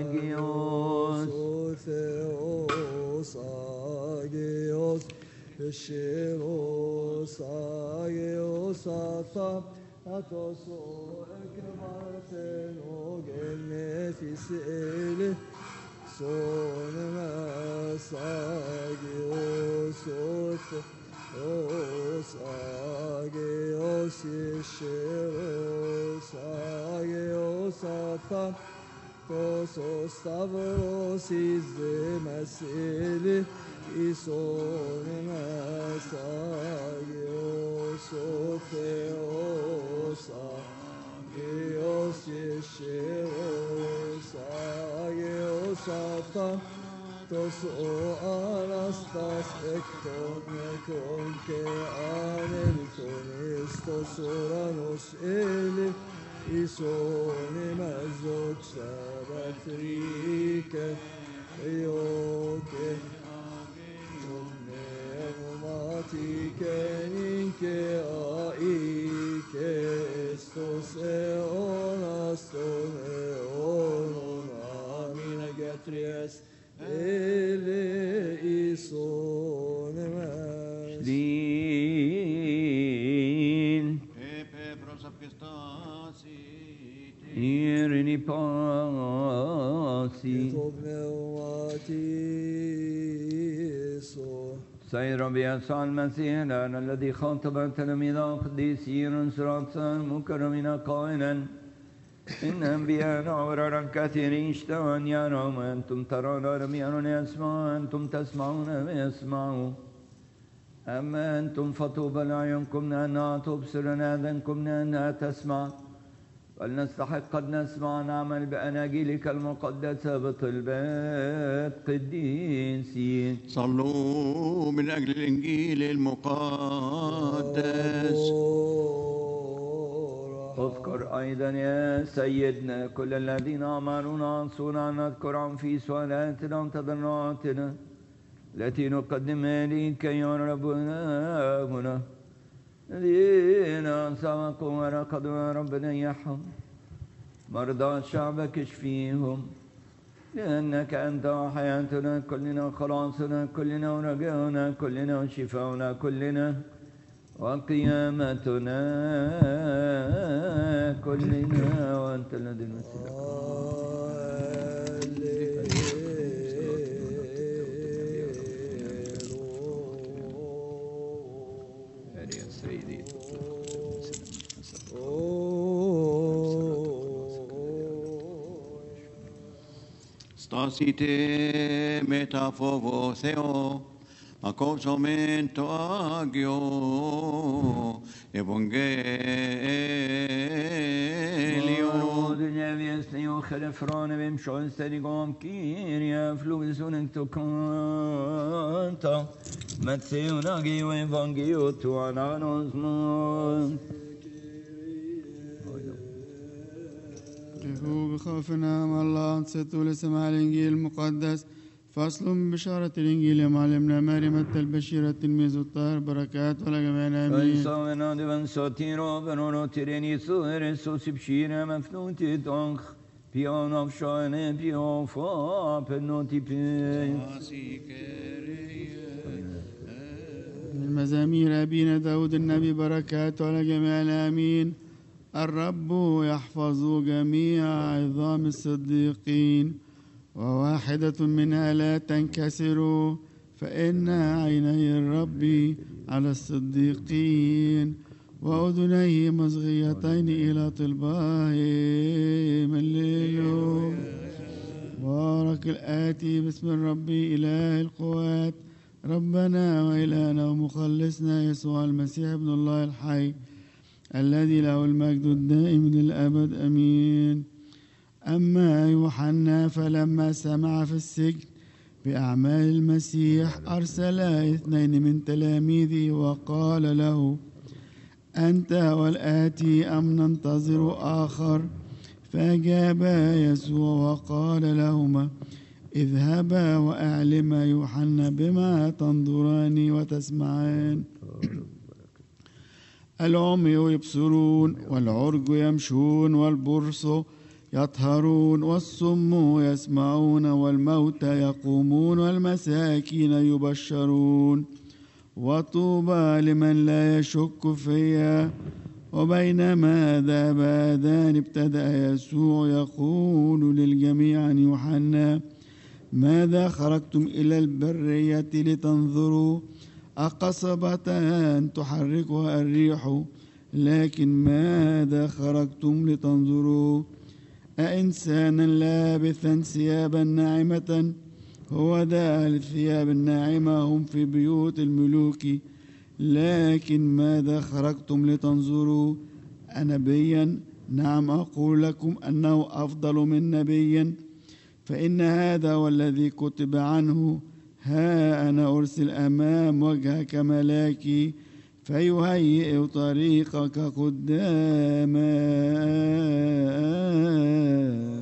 Agios, Theos, Agios, Shiros, Agios, Atos, Ekmarten, Genefisel, Sonemas, Agios, Theos, Agios, Shiros, Agios, Tosos Stavros is the Masili, Isonemas, Agios, Theos, Agios, Yeshiros, Agios, Tos o Anastas, Ekton, Ekron, Ke Anelton, Estos Oranos, Eli, Isonemas, Sabatrike, Eoke, Neomatike, Ninke, Aike, Estos Eonaston, Eonon, Amina Getries, Ele Isonemas. Din, Pepe prosapkestasi. Irini Pasi, Tov Neumatiso. سيد ربي يسوع المسيح لنا الذي خاطب تلاميذه قديسين صراطا مكرمين قائلا إن أنبياء وبررا كثيرين اشتهوا أن يروا وأنتم ترون ولم يرون يسمعوا وأنتم تسمعون ويسمعوا أما أنتم فطوبى لأعينكم لأنها تبصر وآذانكم لأنها تسمع فلنستحق قد نسمع ونعمل بأناجيلك المقدسة بطلبات قديسين. صلوا من أجل الإنجيل المقدس. اذكر أيضا يا سيدنا كل الذين أمرونا أنصرنا أن نذكر عن في سؤالاتنا وتضرعاتنا التي نقدم إليك يا ربنا هنا الذين سبقوا ورقدوا ربنا يرحم مرضى شعبك اشفيهم لأنك أنت حياتنا كلنا خلاصنا كلنا ورجاؤنا كلنا وشفاؤنا كلنا وقيامتنا كلنا وأنت الذي نسلك Stasite metafovo Theo, accosomento agio, evangelio. Rodinja vjesni och herifrån vem sjönster om Kyria flugsunen to kanta Matseuna geo evangelio to ananos mon. بخوفنا من الله أنصتوا لسماع الإنجيل المقدس. فصل بشارة الإنجيل معلمنا ماري متى البشير التلميذ الطاهر بركات ولا جميعنا آمين. Önsångarna du vänsotir över och till en Jesus subskira med fnutit och pion av sjöne pion fa penotipin. المزامير أبينا داود النبي بركات ولا جميعنا آمين. الرب يحفظ جميع عظام الصديقين وواحدة منها لا تنكسر فإن عيني الرب على الصديقين وأذنيه مصغيتين إلى طلبائهم. الليل بارك الآتي باسم الرب إله القوات ربنا وإلهنا ومخلصنا يسوع المسيح ابن الله الحي الذي له المجد الدائم للأبد أمين. أما يوحنا فلما سمع في السجن بأعمال المسيح أرسل 2 من تلاميذه وقال له أنت والآتي أم ننتظر آخر؟ فأجاب يسوع وقال لهما اذهبا وأعلما يوحنا بما تنظران وتسمعان. العمي يبصرون والعرج يمشون والبرص يطهرون، والصم يسمعون، والموتى يقومون، والمساكين يبشرون. وطوبى لمن لا يشك فيا. وبينما ذهب آذان ابتدأ يسوع يقول للجميع عن يوحنا: ماذا خرجتم إلى البرية لتنظروا؟ أقصبة تحركها الريح؟ لكن ماذا خرجتم لتنظروا؟ أإنسانا لابثا ثيابا ناعمة؟ هو ذا الثياب الناعمة هم في بيوت الملوك. لكن ماذا خرجتم لتنظروا؟ أنبيا؟ نعم، أقول لكم أنه أفضل من نبي. فإن هذا والذي كتب عنه: ها أنا أرسل أمام وجهك ملاكي فيهيئ طريقك قدامك.